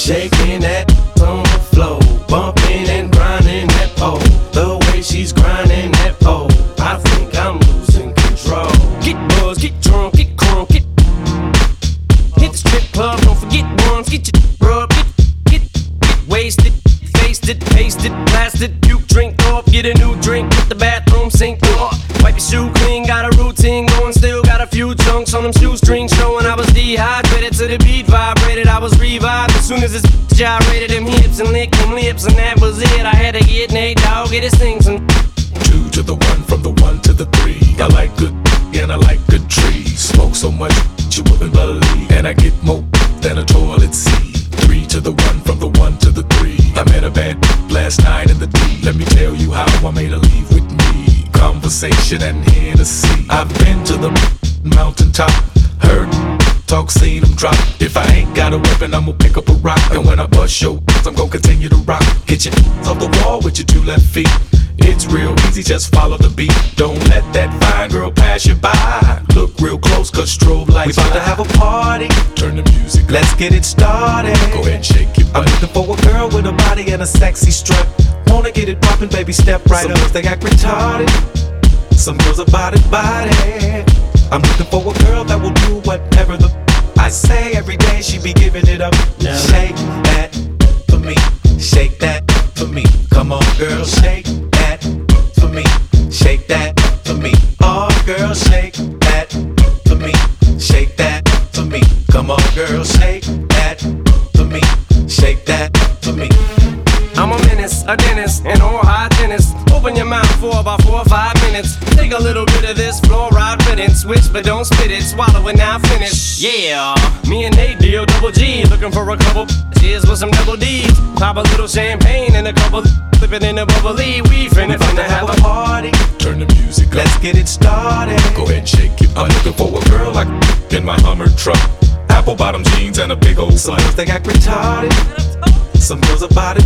shaking that on the floor, bumping and grinding that pole. The way she's grinding that pole, I think I'm losing control. Get buzzed, get drunk, get crunk, hit the strip club, don't forget ones, get your rub, get wasted, faced it, pasted, blasted, puke, drink off, get a new drink, hit the bathroom sink off, wipe your shoe clean, got a routine going, still got a few chunks on them shoestrings showing I was dehydrated to the beat vibrated, I was revived as soon as this gyrated them hips and licked them lips and that was it. I had to get Nate Dogg, get his things and 2 to the 1, from the 1 to the 3. I like good and I like good trees. Smoke so much you wouldn't believe, and I get more than a toilet seat. 3 to the 1, from the 1 to the 3. I met a bad last night in the D. Let me tell you how I made her leave with me. Conversation and Hennessy. I've been to the mountaintop, heard talk, seen them drop. If I ain't got a weapon, I'ma pick up a rock. And when I bust your I'm gonna continue to rock. Hit your off the wall with your 2 left feet. It's real easy, just follow the beat. Don't let that fine girl pass you by. Look real close, cause strobe lights. We about to have a party. Turn the music up. Let's get it started. Go ahead and shake your I'm butt. looking for a girl with a body and a sexy strut. Wanna get it poppin', baby, step right Some up. Girls, they act retarded. Some girls are body. I'm looking for a girl that will do whatever the I say every day. She be giving it up. Yeah. Shake that for me. Shake that for me. Come on, girl, shake that for me. Shake that for me. Oh, girl, shake that for me. Shake that for me. Come on, girl, shake that for me. Shake that for me. I'm a menace, a dentist, an oral hygienist. Open your mouth for about 4 or 5 minutes. Take a little bit of this fluoride riddance. Switch but don't spit it, swallow it now finish. Yeah, me and Nate deal double G. Looking for a couple cheers with some double D's. Pop a little champagne and a couple flip it in a bubbly. We finna have a party. Turn the music up. Let's get it started. Go ahead and shake your butt. I'm looking for a girl like in my Hummer truck. Apple bottom jeans and a big old Some slut. girls, they act retarded. Some girls are body.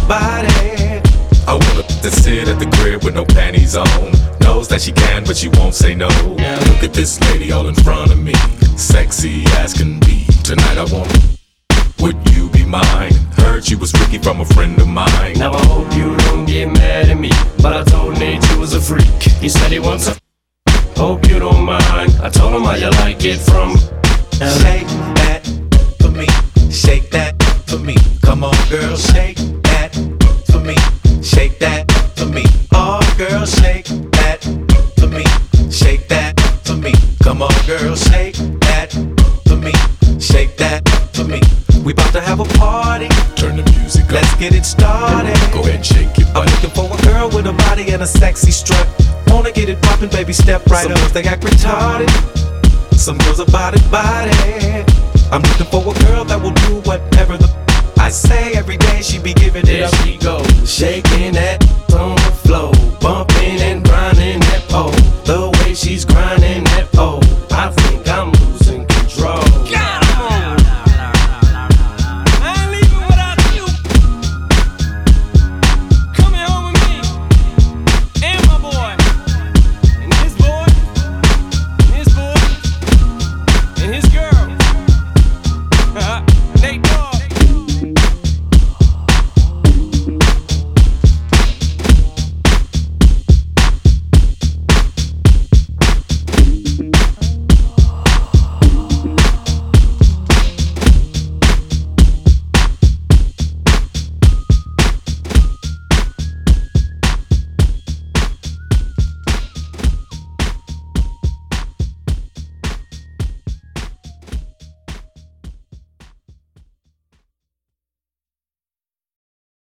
I want her to sit at the crib with no panties on. Knows that she can, but she won't say no. Look at this lady all in front of me, sexy as can be. Tonight I want her. Would you be mine? Heard you was Ricky from a friend of mine. Now I hope you don't get mad at me, but I told Nate you was a freak. He said he wants a hope you don't mind. I told him how you like it from Shake that for me. Shake that for me. Come on, girl, shake that for me. Shake that for me. Oh, girl, shake that for me. Shake that for me. Come on, girl, shake that for me. Shake that for me. We about to have a party. Turn the music up. Let's get it started. Go ahead and shake your I'm butt. looking for a girl with a body and a sexy strut. Wanna get it poppin', baby, step right Some up. Girls, they act retarded. Some girls are body. I'm looking for a girl that will do whatever the I say every day. She be giving